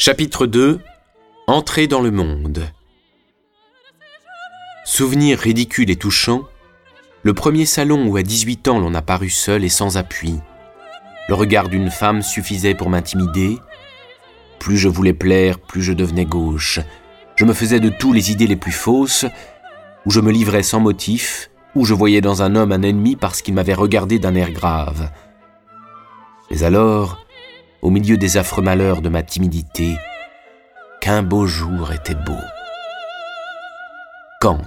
Chapitre 2. Entrée dans le monde. Souvenir ridicule et touchant, le premier salon où à 18 ans l'on a paru seul et sans appui. Le regard d'une femme suffisait pour m'intimider. Plus je voulais plaire, plus je devenais gauche. Je me faisais de tout les idées les plus fausses, ou je me livrais sans motif, ou je voyais dans un homme un ennemi parce qu'il m'avait regardé d'un air grave. Mais alors, au milieu des affreux malheurs de ma timidité, qu'un beau jour était beau. Kant.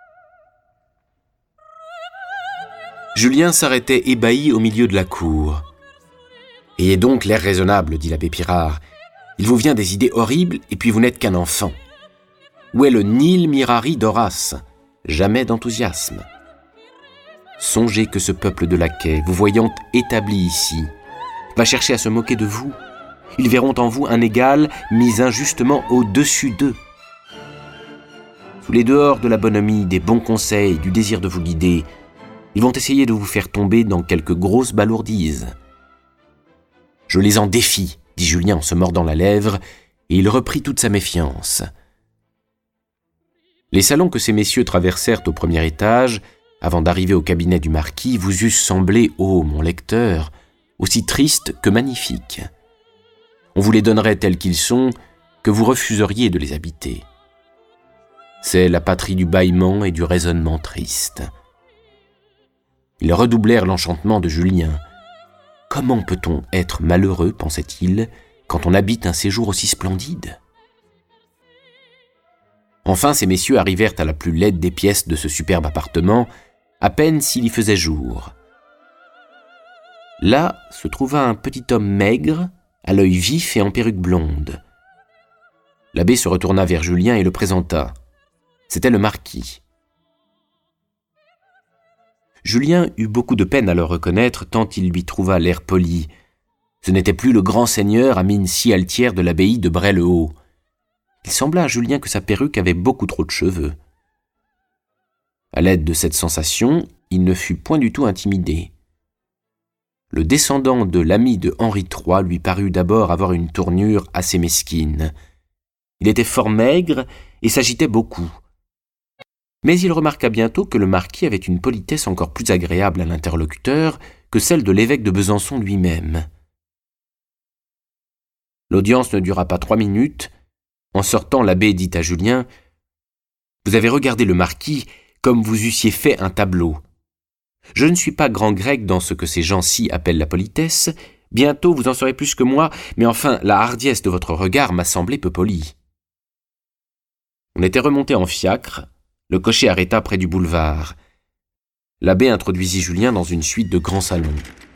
Julien s'arrêtait ébahi au milieu de la cour. « Ayez donc l'air raisonnable, dit l'abbé Pirard. Il vous vient des idées horribles et puis vous n'êtes qu'un enfant. Où est le nil mirari d'Horace? Jamais d'enthousiasme. Songez que ce peuple de laquais, vous voyant établi ici, va chercher à se moquer de vous. Ils verront en vous un égal mis injustement au-dessus d'eux. Sous les dehors de la bonhomie, des bons conseils, du désir de vous guider, ils vont essayer de vous faire tomber dans quelques grosses balourdises. Je les en défie, dit Julien en se mordant la lèvre, et il reprit toute sa méfiance. Les salons que ces messieurs traversèrent au premier étage, avant d'arriver au cabinet du marquis, vous eussent semblé, ô mon lecteur, aussi tristes que magnifiques. On vous les donnerait tels qu'ils sont, que vous refuseriez de les habiter. C'est la patrie du bâillement et du raisonnement triste. Ils redoublèrent l'enchantement de Julien. Comment peut-on être malheureux, pensait-il, quand on habite un séjour aussi splendide? Enfin, ces messieurs arrivèrent à la plus laide des pièces de ce superbe appartement, à peine s'il y faisait jour. Là se trouva un petit homme maigre, à l'œil vif et en perruque blonde. L'abbé se retourna vers Julien et le présenta. C'était le marquis. Julien eut beaucoup de peine à le reconnaître tant il lui trouva l'air poli. Ce n'était plus le grand seigneur à mine si altière de l'abbaye de Bray-le-Haut. Il sembla à Julien que sa perruque avait beaucoup trop de cheveux. À l'aide de cette sensation, il ne fut point du tout intimidé. Le descendant de l'ami de Henri III lui parut d'abord avoir une tournure assez mesquine. Il était fort maigre et s'agitait beaucoup. Mais il remarqua bientôt que le marquis avait une politesse encore plus agréable à l'interlocuteur que celle de l'évêque de Besançon lui-même. L'audience ne dura pas 3 minutes. En sortant, l'abbé dit à Julien « Vous avez regardé le marquis comme vous eussiez fait un tableau. Je ne suis pas grand grec dans ce que ces gens-ci appellent la politesse. Bientôt vous en saurez plus que moi, mais enfin la hardiesse de votre regard m'a semblé peu polie. » On était remonté en fiacre. Le cocher arrêta près du boulevard. L'abbé introduisit Julien dans une suite de grands salons.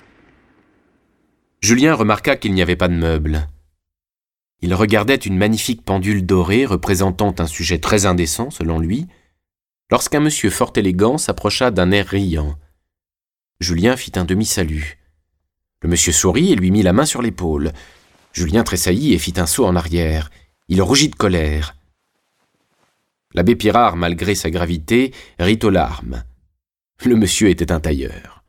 Julien remarqua qu'il n'y avait pas de meubles. Il regardait une magnifique pendule dorée représentant un sujet très indécent, selon lui, lorsqu'un monsieur fort élégant s'approcha d'un air riant. Julien fit un demi-salut. Le monsieur sourit et lui mit la main sur l'épaule. Julien tressaillit et fit un saut en arrière. Il rougit de colère. L'abbé Pirard, malgré sa gravité, rit aux larmes. Le monsieur était un tailleur.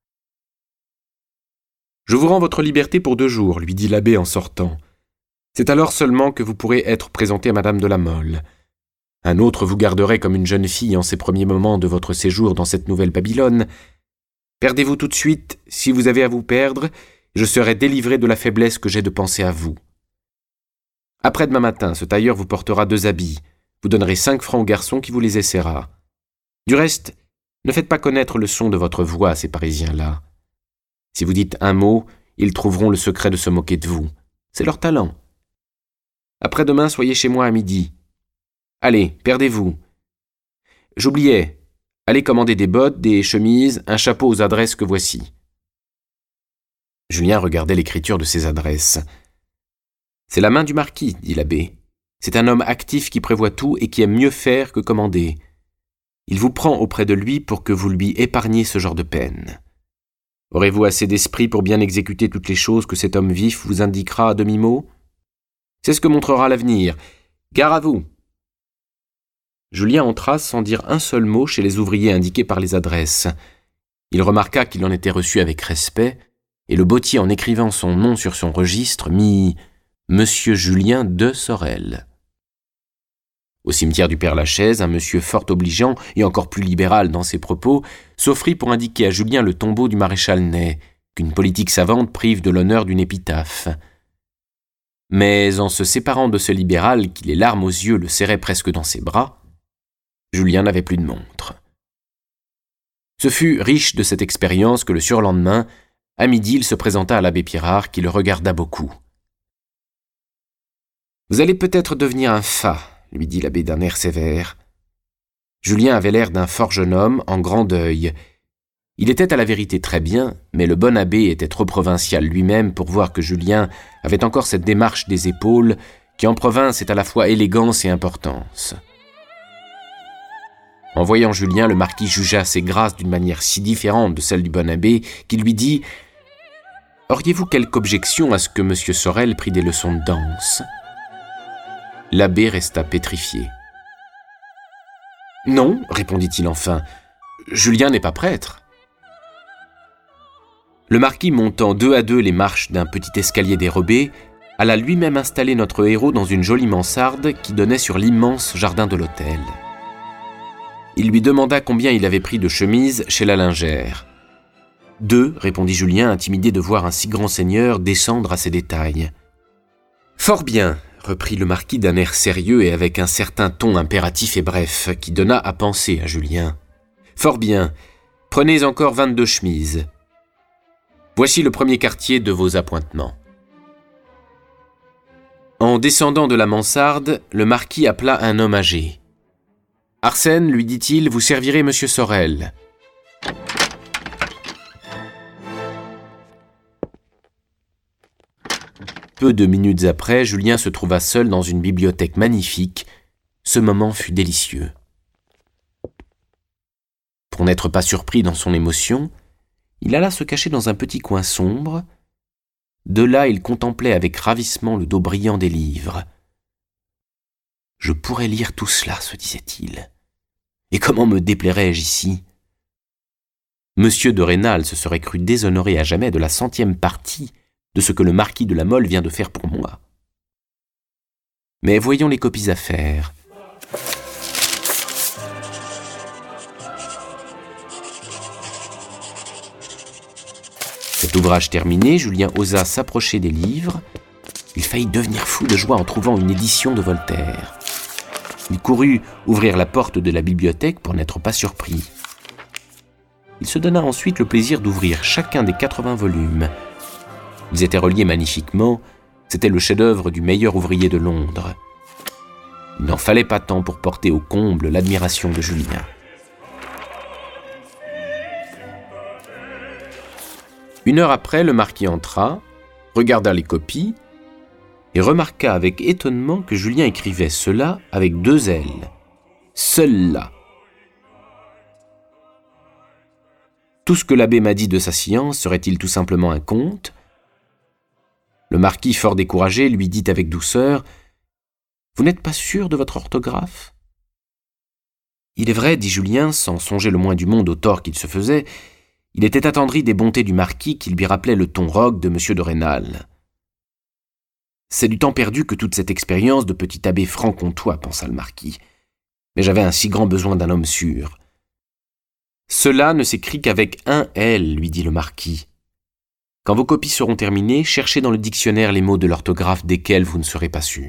« Je vous rends votre liberté pour 2 jours, lui dit l'abbé en sortant. C'est alors seulement que vous pourrez être présenté à madame de la Mole. Un autre vous garderait comme une jeune fille en ces premiers moments de votre séjour dans cette nouvelle Babylone. Perdez-vous tout de suite, si vous avez à vous perdre, je serai délivré de la faiblesse que j'ai de penser à vous. Après-demain matin, ce tailleur vous portera 2 habits. Vous donnerez 5 francs au garçon qui vous les essaiera. Du reste, ne faites pas connaître le son de votre voix à ces Parisiens-là. Si vous dites un mot, ils trouveront le secret de se moquer de vous. C'est leur talent. Après-demain, soyez chez moi à midi. Allez, perdez-vous. J'oubliais. Allez commander des bottes, des chemises, un chapeau aux adresses que voici. » Julien regardait l'écriture de ces adresses. « C'est la main du marquis, dit l'abbé. C'est un homme actif qui prévoit tout et qui aime mieux faire que commander. Il vous prend auprès de lui pour que vous lui épargniez ce genre de peine. Aurez-vous assez d'esprit pour bien exécuter toutes les choses que cet homme vif vous indiquera à demi-mot? C'est ce que montrera l'avenir. Gare à vous !» Julien entra sans dire un seul mot chez les ouvriers indiqués par les adresses. Il remarqua qu'il en était reçu avec respect, et le bottier, en écrivant son nom sur son registre, mit Monsieur Julien de Sorel. Au cimetière du Père-Lachaise, un monsieur fort obligeant et encore plus libéral dans ses propos s'offrit pour indiquer à Julien le tombeau du maréchal Ney, qu'une politique savante prive de l'honneur d'une épitaphe. Mais en se séparant de ce libéral qui, les larmes aux yeux, le serrait presque dans ses bras, Julien n'avait plus de montre. Ce fut riche de cette expérience que le surlendemain, à midi, il se présenta à l'abbé Pirard qui le regarda beaucoup. « Vous allez peut-être devenir un fat », lui dit l'abbé d'un air sévère. Julien avait l'air d'un fort jeune homme en grand deuil. Il était à la vérité très bien, mais le bon abbé était trop provincial lui-même pour voir que Julien avait encore cette démarche des épaules qui en province est à la fois élégance et importance. En voyant Julien, le marquis jugea ses grâces d'une manière si différente de celle du bon abbé qu'il lui dit « Auriez-vous quelque objection à ce que M. Sorel prît des leçons de danse ?» L'abbé resta pétrifié. « Non, répondit-il enfin, Julien n'est pas prêtre. » Le marquis, montant deux à deux les marches d'un petit escalier dérobé, alla lui-même installer notre héros dans une jolie mansarde qui donnait sur l'immense jardin de l'hôtel. Il lui demanda combien il avait pris de chemises chez la lingère. « 2, répondit Julien, intimidé de voir un si grand seigneur descendre à ces détails. « Fort bien, reprit le marquis d'un air sérieux et avec un certain ton impératif et bref, qui donna à penser à Julien. « Fort bien, prenez encore 22 chemises. Voici le premier quartier de vos appointements. » En descendant de la mansarde, le marquis appela un homme âgé. « Arsène, lui dit-il, vous servirez M. Sorel. » Peu de minutes après, Julien se trouva seul dans une bibliothèque magnifique. Ce moment fut délicieux. Pour n'être pas surpris dans son émotion, il alla se cacher dans un petit coin sombre. De là, il contemplait avec ravissement le dos brillant des livres. « Je pourrais lire tout cela, se disait-il. Et comment me déplairais-je ici ? Monsieur de Rênal se serait cru déshonoré à jamais de la 100e partie de ce que le marquis de la Mole vient de faire pour moi. Mais voyons les copies à faire. » Cet ouvrage terminé, Julien osa s'approcher des livres. Il faillit devenir fou de joie en trouvant une édition de Voltaire. Il courut ouvrir la porte de la bibliothèque pour n'être pas surpris. Il se donna ensuite le plaisir d'ouvrir chacun des 80 volumes. Ils étaient reliés magnifiquement, c'était le chef-d'œuvre du meilleur ouvrier de Londres. Il n'en fallait pas tant pour porter au comble l'admiration de Julien. Une heure après, le marquis entra, regarda les copies et remarqua avec étonnement que Julien écrivait cela avec 2 L. Seul-là. Tout ce que l'abbé m'a dit de sa science serait-il tout simplement un conte ? Le marquis, fort découragé, lui dit avec douceur « Vous n'êtes pas sûr de votre orthographe ?» Il est vrai, dit Julien, sans songer le moins du monde au tort qu'il se faisait, il était attendri des bontés du marquis qui lui rappelait le ton rogue de M. de Rênal. « C'est du temps perdu que toute cette expérience de petit abbé franc-comtois, pensa le marquis. Mais j'avais un si grand besoin d'un homme sûr. »« Cela ne s'écrit qu'avec un L, lui dit le marquis. Quand vos copies seront terminées, cherchez dans le dictionnaire les mots de l'orthographe desquels vous ne serez pas sûr. »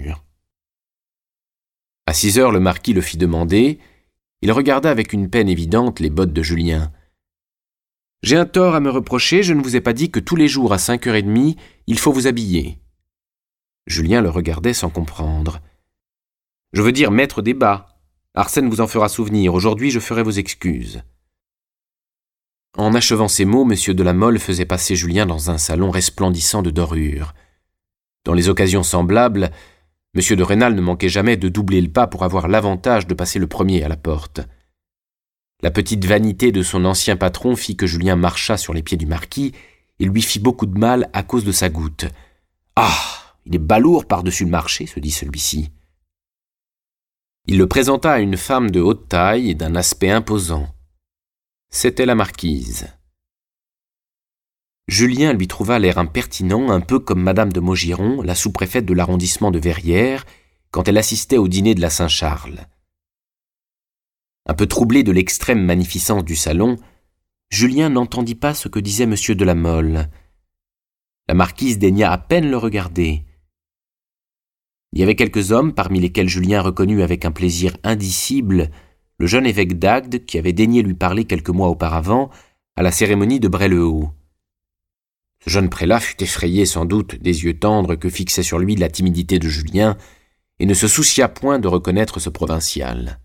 À 6 heures, le marquis le fit demander. Il regarda avec une peine évidente les bottes de Julien. « J'ai un tort à me reprocher, je ne vous ai pas dit que tous les jours à 5h30, il faut vous habiller. » Julien le regardait sans comprendre. « Je veux dire mettre des bas. Arsène vous en fera souvenir. Aujourd'hui, je ferai vos excuses. » En achevant ces mots, M. de la Mole faisait passer Julien dans un salon resplendissant de dorures. Dans les occasions semblables, M. de Rênal ne manquait jamais de doubler le pas pour avoir l'avantage de passer le premier à la porte. La petite vanité de son ancien patron fit que Julien marcha sur les pieds du marquis et lui fit beaucoup de mal à cause de sa goutte. « Ah, il est balourd par-dessus le marché, se dit celui-ci. » Il le présenta à une femme de haute taille et d'un aspect imposant. C'était la marquise. Julien lui trouva l'air impertinent, un peu comme madame de Maugiron, la sous-préfète de l'arrondissement de Verrières, quand elle assistait au dîner de la Saint-Charles. Un peu troublé de l'extrême magnificence du salon, Julien n'entendit pas ce que disait M. de la Mole. La marquise daigna à peine le regarder. Il y avait quelques hommes, parmi lesquels Julien reconnut avec un plaisir indicible le jeune évêque d'Agde qui avait daigné lui parler quelques mois auparavant à la cérémonie de Bray-le-Haut. Ce jeune prélat fut effrayé sans doute des yeux tendres que fixait sur lui la timidité de Julien et ne se soucia point de reconnaître ce provincial.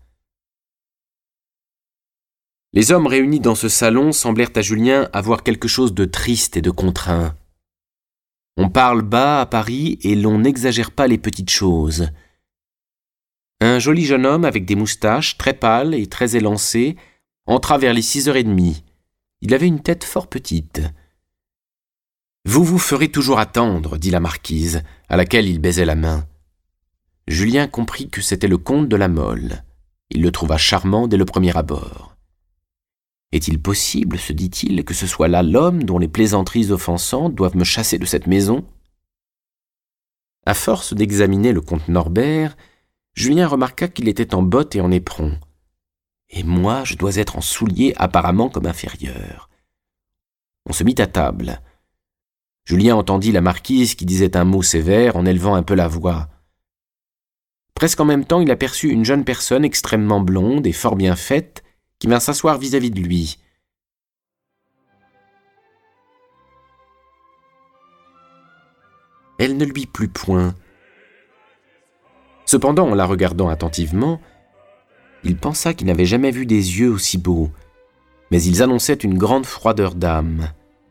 Les hommes réunis dans ce salon semblèrent à Julien avoir quelque chose de triste et de contraint. On parle bas à Paris et l'on n'exagère pas les petites choses. Un joli jeune homme avec des moustaches, très pâle et très élancé, entra vers les 6h30. Il avait une tête fort petite. « Vous vous ferez toujours attendre, » dit la marquise, à laquelle il baisait la main. Julien comprit que c'était le comte de la Mole. Il le trouva charmant dès le premier abord. Est-il possible, se dit-il, que ce soit là l'homme dont les plaisanteries offensantes doivent me chasser de cette maison? À force d'examiner le comte Norbert, Julien remarqua qu'il était en bottes et en éperon. Et moi, je dois être en souliers apparemment comme inférieur. On se mit à table. Julien entendit la marquise qui disait un mot sévère en élevant un peu la voix. Presque en même temps, il aperçut une jeune personne extrêmement blonde et fort bien faite qui vint s'asseoir vis-à-vis de lui. Elle ne lui plut point. Cependant, en la regardant attentivement, il pensa qu'il n'avait jamais vu des yeux aussi beaux, mais ils annonçaient une grande froideur d'âme.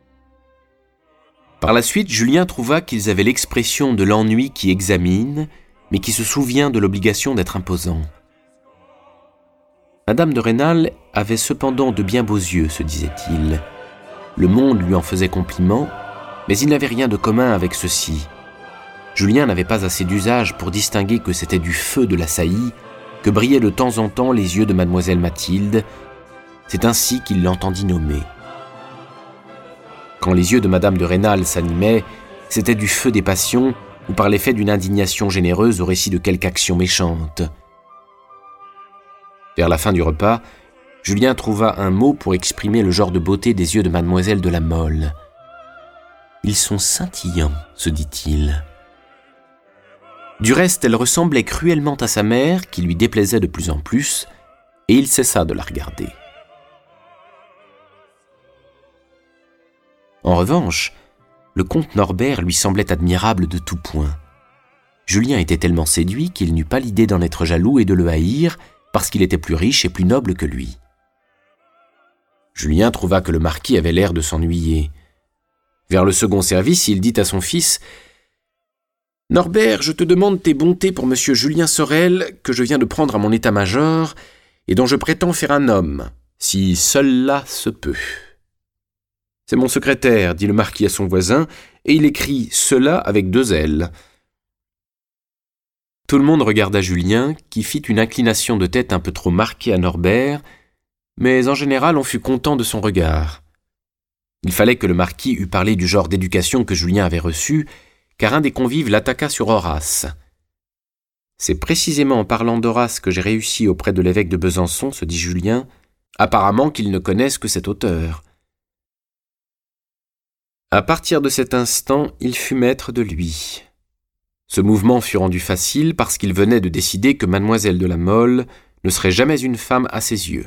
Par la suite, Julien trouva qu'ils avaient l'expression de l'ennui qui examine, mais qui se souvient de l'obligation d'être imposant. Madame de Rênal avait cependant de bien beaux yeux, se disait-il. Le monde lui en faisait compliment, mais il n'avait rien de commun avec ceux-ci. Julien n'avait pas assez d'usage pour distinguer que c'était du feu de la saillie, que brillaient de temps en temps les yeux de mademoiselle Mathilde. C'est ainsi qu'il l'entendit nommer. Quand les yeux de madame de Rênal s'animaient, c'était du feu des passions ou par l'effet d'une indignation généreuse au récit de quelque action méchante. Vers la fin du repas, Julien trouva un mot pour exprimer le genre de beauté des yeux de mademoiselle de la Mole. « Ils sont scintillants, » se dit-il. Du reste, elle ressemblait cruellement à sa mère, qui lui déplaisait de plus en plus, et il cessa de la regarder. En revanche, le comte Norbert lui semblait admirable de tout point. Julien était tellement séduit qu'il n'eut pas l'idée d'en être jaloux et de le haïr, parce qu'il était plus riche et plus noble que lui. Julien trouva que le marquis avait l'air de s'ennuyer. Vers le second service, il dit à son fils « Norbert, je te demande tes bontés pour monsieur Julien Sorel, que je viens de prendre à mon état-major, et dont je prétends faire un homme, si cela se peut. » « C'est mon secrétaire, » dit le marquis à son voisin, et il écrit « cela » avec 2 L. Tout le monde regarda Julien, qui fit une inclination de tête un peu trop marquée à Norbert, mais en général on fut content de son regard. Il fallait que le marquis eût parlé du genre d'éducation que Julien avait reçu, car un des convives l'attaqua sur Horace. « C'est précisément en parlant d'Horace que j'ai réussi auprès de l'évêque de Besançon, se dit Julien, apparemment qu'ils ne connaissent que cet auteur. » À partir de cet instant, il fut maître de lui. Ce mouvement fut rendu facile parce qu'il venait de décider que mademoiselle de la Mole ne serait jamais une femme à ses yeux.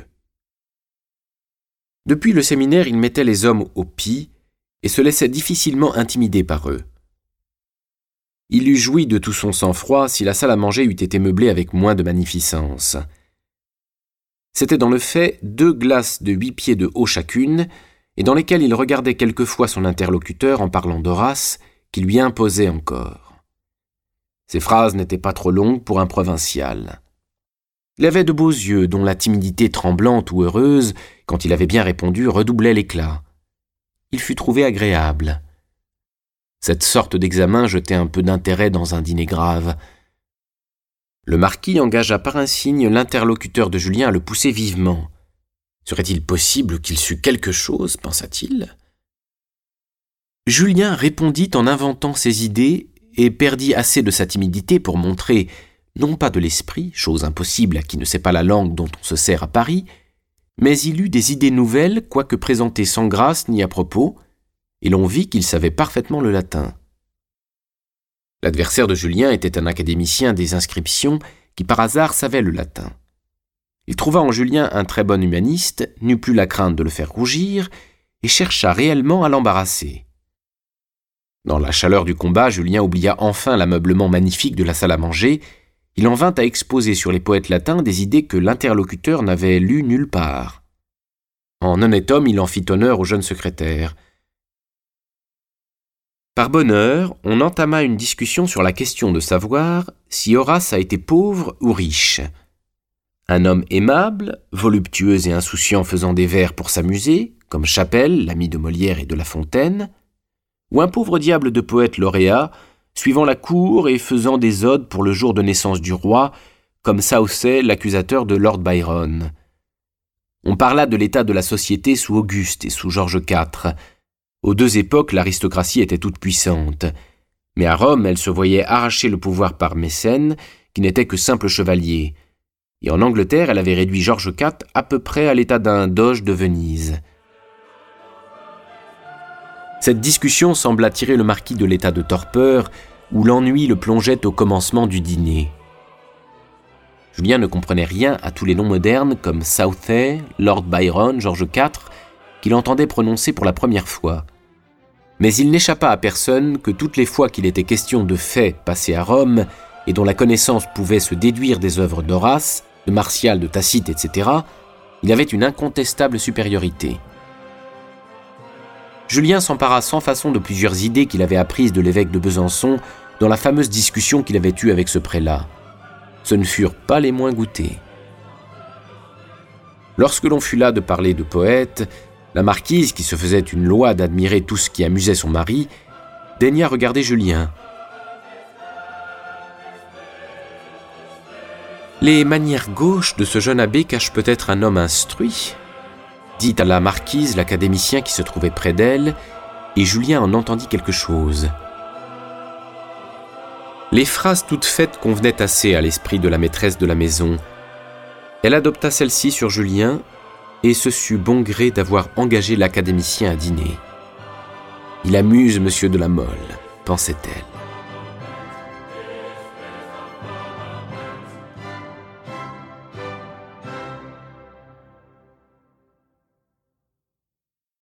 Depuis le séminaire, il mettait les hommes au pis et se laissait difficilement intimider par eux. Il eût joui de tout son sang-froid si la salle à manger eût été meublée avec moins de magnificence. C'était dans le fait 2 glaces de 8 pieds de haut chacune, et dans lesquelles il regardait quelquefois son interlocuteur en parlant d'Horace, qui lui imposait encore. Ses phrases n'étaient pas trop longues pour un provincial. Il avait de beaux yeux, dont la timidité tremblante ou heureuse, quand il avait bien répondu, redoublait l'éclat. Il fut trouvé agréable. Cette sorte d'examen jetait un peu d'intérêt dans un dîner grave. Le marquis engagea par un signe l'interlocuteur de Julien à le pousser vivement. Serait-il possible qu'il sût quelque chose, pensa-t-il ? Julien répondit en inventant ses idées et perdit assez de sa timidité pour montrer, non pas de l'esprit, chose impossible à qui ne sait pas la langue dont on se sert à Paris, mais il eut des idées nouvelles, quoique présentées sans grâce ni à propos, et l'on vit qu'il savait parfaitement le latin. L'adversaire de Julien était un académicien des inscriptions qui par hasard savait le latin. Il trouva en Julien un très bon humaniste, n'eut plus la crainte de le faire rougir, et chercha réellement à l'embarrasser. Dans la chaleur du combat, Julien oublia enfin l'ameublement magnifique de la salle à manger. Il en vint à exposer sur les poètes latins des idées que l'interlocuteur n'avait lues nulle part. En honnête homme, il en fit honneur au jeune secrétaire. Par bonheur, on entama une discussion sur la question de savoir si Horace a été pauvre ou riche. Un homme aimable, voluptueux et insouciant faisant des vers pour s'amuser, comme Chapelle, l'ami de Molière et de La Fontaine, ou un pauvre diable de poète lauréat, suivant la cour et faisant des odes pour le jour de naissance du roi, comme Saussay, l'accusateur de Lord Byron. On parla de l'état de la société sous Auguste et sous Georges IV. Aux deux époques, l'aristocratie était toute puissante, mais à Rome, elle se voyait arracher le pouvoir par Mécène, qui n'était que simple chevalier, et en Angleterre, elle avait réduit Georges IV à peu près à l'état d'un doge de Venise. Cette discussion sembla tirer le marquis de l'état de torpeur où l'ennui le plongeait au commencement du dîner. Julien ne comprenait rien à tous les noms modernes comme Southey, Lord Byron, Georges IV, qu'il entendait prononcer pour la première fois. Mais il n'échappa à personne que toutes les fois qu'il était question de faits passés à Rome et dont la connaissance pouvait se déduire des œuvres d'Horace, de Martial, de Tacite, etc., il avait une incontestable supériorité. Julien s'empara sans façon de plusieurs idées qu'il avait apprises de l'évêque de Besançon dans la fameuse discussion qu'il avait eue avec ce prélat. Ce ne furent pas les moins goûtés. Lorsque l'on fut là de parler de poètes, la marquise, qui se faisait une loi d'admirer tout ce qui amusait son mari, daigna regarder Julien. Les manières gauches de ce jeune abbé cachent peut-être un homme instruit, dit à la marquise l'académicien qui se trouvait près d'elle, et Julien en entendit quelque chose. Les phrases toutes faites convenaient assez à l'esprit de la maîtresse de la maison. Elle adopta celle-ci sur Julien, et se sut bon gré d'avoir engagé l'académicien à dîner. « Il amuse monsieur de la Mole », pensait-elle.